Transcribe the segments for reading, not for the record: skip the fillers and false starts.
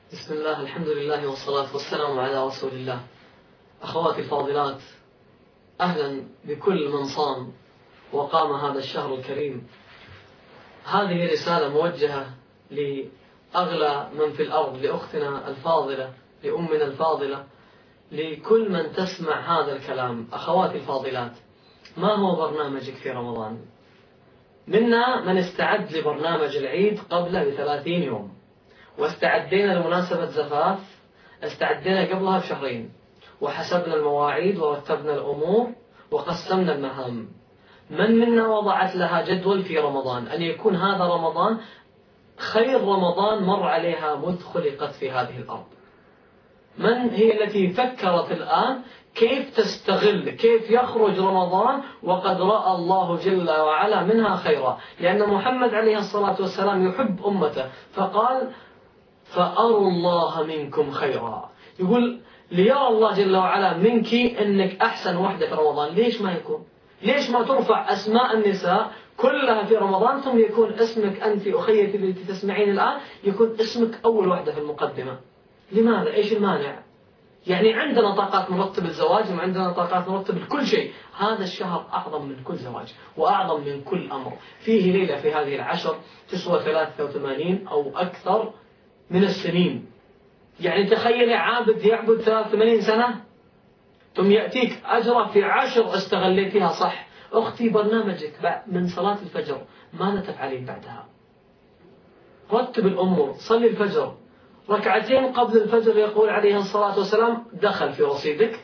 بسم الله، الحمد لله والصلاة والسلام على رسول الله. أخواتي الفاضلات، أهلا بكل من صام وقام هذا الشهر الكريم. هذه رسالة موجهة لأغلى من في الأرض، لأختنا الفاضلة، لأمنا الفاضلة، لكل من تسمع هذا الكلام. أخواتي الفاضلات، ما هو برنامجك في رمضان؟ منا من استعد لبرنامج العيد قبله ب30 يوم، واستعدينا لمناسبة زفاف استعدينا قبلها بشهرين، وحسبنا المواعيد ورتبنا الأمور وقسمنا المهام. من منا وضعت لها جدول في رمضان أن يكون هذا رمضان خير رمضان مر عليها مذ خلقت في هذه الأرض؟ من هي التي فكرت الآن كيف تستغل، كيف يخرج رمضان وقد رأى الله جل وعلا منها خيرا؟ لأن محمد عليه الصلاة والسلام يحب أمته، فقال: فأروا الله منكم خيرا. يقول ليرى الله جل وعلا منك أنك أحسن وحدة في رمضان. ليش ما يكون؟ ليش ما ترفع أسماء النساء كلها في رمضان، ثم يكون اسمك أنت أخيتي التي تسمعين الآن يكون اسمك أول وحدة في المقدمة؟ لماذا؟ إيش المانع؟ يعني عندنا طاقات نرتب الزواج، وعندنا طاقات نرتب كل شيء. هذا الشهر أعظم من كل زواج وأعظم من كل أمر. فيه ليلة في هذه العشر تسوى 83 أو أكثر من السنين. يعني تخيل عابد يعبد 83 سنة ثم يأتيك أجره في 10 استغليتها صح. أختي، برنامجك من صلاة الفجر ماذا تفعلين بعدها؟ رتب الأمور. صلي الفجر ركعتين قبل الفجر، يقول عليه الصلاة والسلام دخل في رصيدك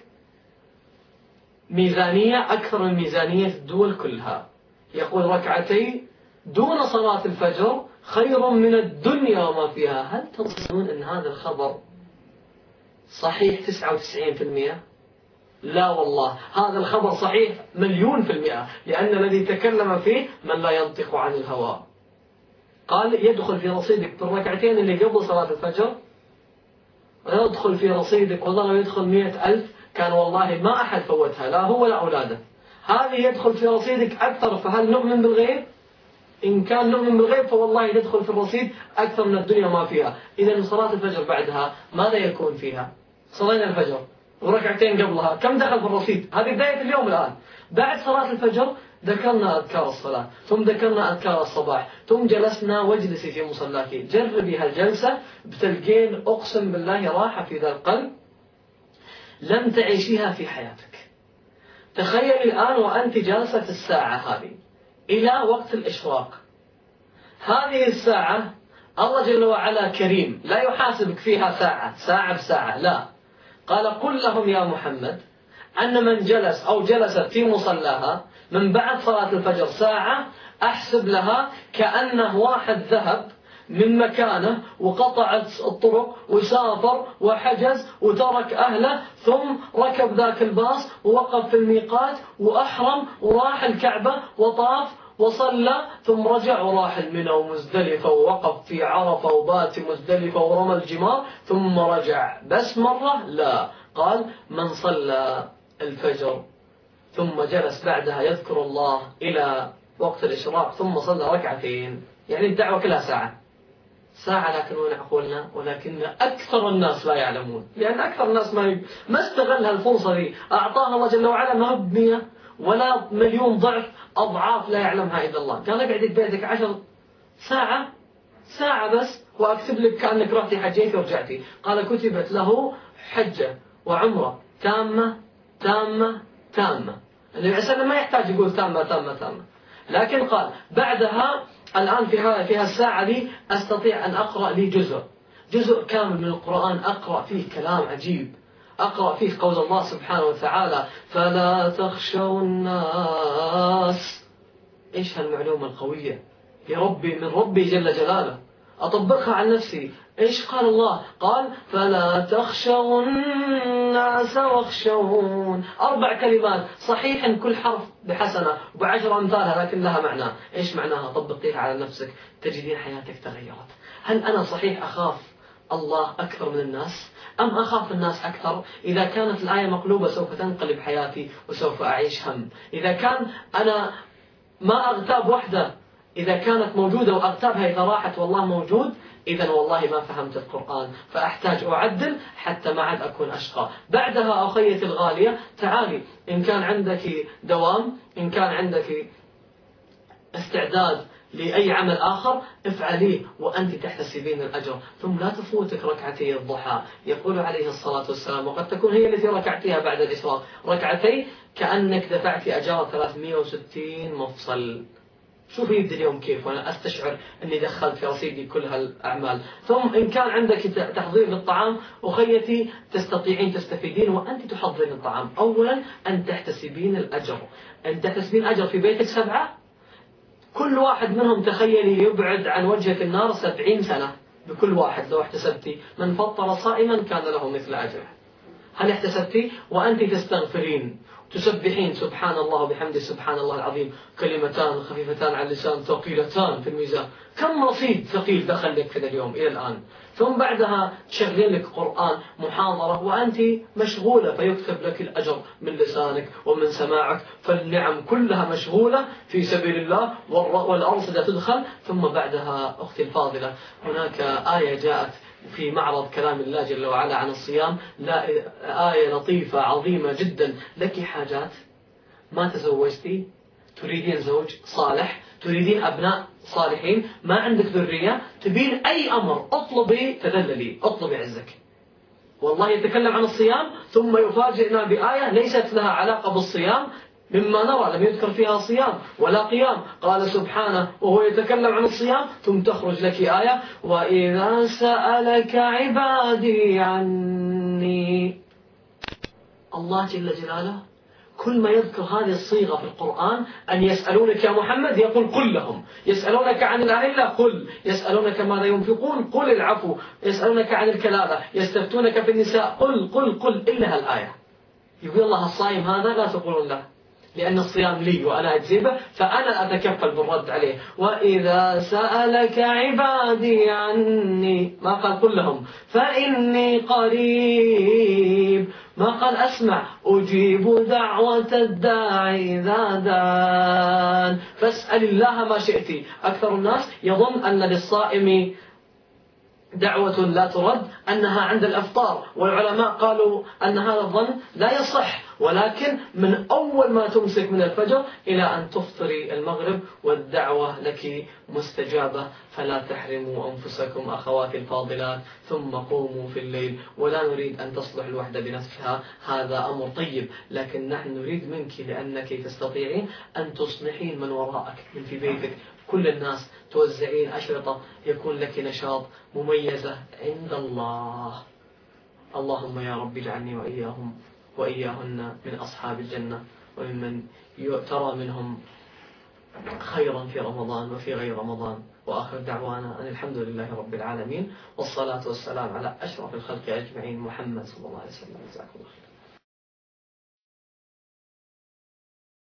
ميزانية أكثر من ميزانية الدول كلها. يقول ركعتين دون صلاة الفجر خير من الدنيا وما فيها. هل تظنون أن هذا الخبر صحيح 99%؟ لا والله، هذا الخبر صحيح 1,000,000%، لأن الذي تكلم فيه من لا ينطق عن الهوى. قال يدخل في رصيدك بالركعتين اللي قبل صلاة الفجر، ويدخل في رصيدك والله لو يدخل 100,000 كان والله ما أحد فوتها، لا هو ولا أولاده. هذه يدخل في رصيدك أكثر. فهل نؤمن بالغيب؟ إن كان نؤمن بالغيب فوالله يدخل في الرصيد أكثر من الدنيا ما فيها. إذا صلاة الفجر بعدها ماذا يكون فيها؟ صلينا الفجر وركعتين قبلها، كم دخل في الرصيد؟ هذه بداية اليوم الآن. بعد صلاة الفجر ذكرنا أذكار الصلاة، ثم ذكرنا أذكار الصباح، ثم جلسنا واجلسي في مصلاك. جربي هالجلسة بتلقين أقسم بالله راحة في ذا القلب لم تعيشيها في حياتك. تخيلي الآن وأنت جالسة الساعة هذه إلى وقت الإشراق. هذه الساعة الله جل وعلا كريم، لا يحاسبك فيها ساعة بساعة، لا. قال قل لهم يا محمد أن من جلس أو جلست في مصلاها من بعد صلاة الفجر ساعة أحسب لها كأنه واحد ذهب من مكانه وقطع الطرق وسافر وحجز وترك أهله، ثم ركب ذاك الباص ووقف في الميقات وأحرم وراح الكعبة وطاف وصلى، ثم رجع وراح المنى ومزدلفة ووقف في عرفة وبات مزدلفة ورمى الجمار ثم رجع. بس مرة؟ لا. قال من صلى الفجر ثم جلس بعدها يذكر الله إلى وقت الإشراق ثم صلى ركعتين، يعني الدعوة كلها ساعة. لكن ونعقولنا، ولكن أكثر الناس لا يعلمون، لأن أكثر الناس ما استغل هالفرصة دي. أعطاها الله جل وعلا ما هو ب100 ولا 1,000,000 ضعف، أضعاف لا يعلمها إلا الله. قال اقعد ببيتك 10 ساعة بس وأكتب لك كأنك رحتي حجيتي ورجعتي. قال كتبت له حجة وعمرة تامة تامة تامة. النبي عليه الصلاة ما يحتاج يقول تامة تامة تامة، لكن قال بعدها الآن في الساعة دي أستطيع أن أقرأ لي جزء كامل من القرآن، أقرأ فيه كلام عجيب، أقرأ فيه قول الله سبحانه وتعالى فلا تخشوا الناس. إيش هالمعلومة القوية من ربي جل جلاله، أطبقها على نفسي. إيش قال الله؟ قال فلا تخشوا الناس واخشون. 4 كلمات صحيح إن كل حرف بحسنة ب10 أمثالها، لكن لها معنى. إيش معناها؟ طبقيها على نفسك تجدين حياتك تغيرت. هل أنا صحيح أخاف الله أكثر من الناس، أم أخاف الناس أكثر؟ إذا كانت الآية مقلوبة سوف تنقلب حياتي وسوف أعيش هم. إذا كان أنا ما أغتاب وحده إذا كانت موجودة وأغتابها إذا راحت والله موجود، إذا والله ما فهمت القرآن، فأحتاج أعدل حتى ما عاد أكون أشقى. بعدها أخيتي الغالية تعالي، إن كان عندك دوام، إن كان عندك استعداد لأي عمل آخر افعليه وأنت تحتسبين الأجر، ثم لا تفوتك ركعتي الضحى. يقول عليه الصلاة والسلام، وقد تكون هي التي ركعتها بعد الإسراء، ركعتي كأنك دفعت أجار 360 مفصل. شوفي يبدأ اليوم كيف وأنا أستشعر أني دخلت في رصيدي كل هالأعمال. ثم إن كان عندك تحضير للطعام أخيتي تستطيعين تستفيدين وأنت تحضرين الطعام. أولا أن تحتسبين الأجر، أن تحتسبين أجر في بيتك 7، كل واحد منهم تخيلي يبعد عن وجهك النار 70 سنة. بكل واحد لو احتسبتي من فطر صائما كان له مثل أجره. هل احتسبتي وأنت تستغفرين تسبحين سبحان الله وبحمده سبحان الله العظيم، كلمتان خفيفتان على اللسان ثقيلتان في الميزان، كم رصيد ثقيل دخل لك في اليوم إلى الآن. ثم بعدها تشغلين لك قرآن محاضرة وأنت مشغولة، فيكتب لك الأجر من لسانك ومن سماعك، فالنعم كلها مشغولة في سبيل الله والأرصدة تدخل. ثم بعدها أختي الفاضلة هناك آية جاءت في معرض كلام الله جل وعلا عن الصيام، لا آية لطيفة عظيمة جدا. لك حاجات ما تزوجتي، تريدين زوج صالح، تريدين أبناء صالحين، ما عندك ذرية، تبين أي أمر اطلبي، تذللي، اطلبي عزك. والله يتكلم عن الصيام ثم يفاجئنا بآية ليست لها علاقة بالصيام، مما نرى لم يذكر فيها صيام ولا قيام. قال سبحانه وهو يتكلم عن الصيام ثم تخرج لك آية وإذا سألك عبادي عني. الله جل جلاله كل ما يذكر هذه الصيغة في القرآن، أن يسألونك يا محمد يقول قل لهم، يسألونك عن الأهلة قل، يسألونك ماذا ينفقون قل العفو، يسألونك عن الكلالة، يستفتونك في النساء قل قل قل، إلا هالآية. يقول الله الصائم هذا لا تقولون له، لأن الصيام لي وأنا أجزبه، فأنا أتكفل بالرد عليه. وإذا سألك عبادي عني، ما قال قل لهم، فإني قريب، ما قال أسمع، أجيب دعوة الداعي إذا دعان، فاسأل الله ما شئت. أكثر الناس يظن أن للصائم دعوة لا ترد أنها عند الإفطار، والعلماء قالوا أن هذا الظن لا يصح، ولكن من أول ما تمسك من الفجر إلى أن تفطري المغرب والدعوة لك مستجابة. فلا تحرموا أنفسكم أخواتي الفاضلات، ثم قوموا في الليل. ولا نريد أن تصلح الوحدة بنفسها، هذا أمر طيب، لكن نحن نريد منك لأنك تستطيعين أن تصلحين من وراءك من في بيتك، كل الناس توزعين أشرطة يكون لك نشاط مميزة عند الله. اللهم يا رب اجعلني وإياهم وإياهن من أصحاب الجنة، وممن ترى منهم خيرا في رمضان وفي غير رمضان. وآخر دعوانا أن الحمد لله رب العالمين، والصلاة والسلام على أشرف الخلق أجمعين، محمد صلى الله عليه وسلم. جزاكم الله خير.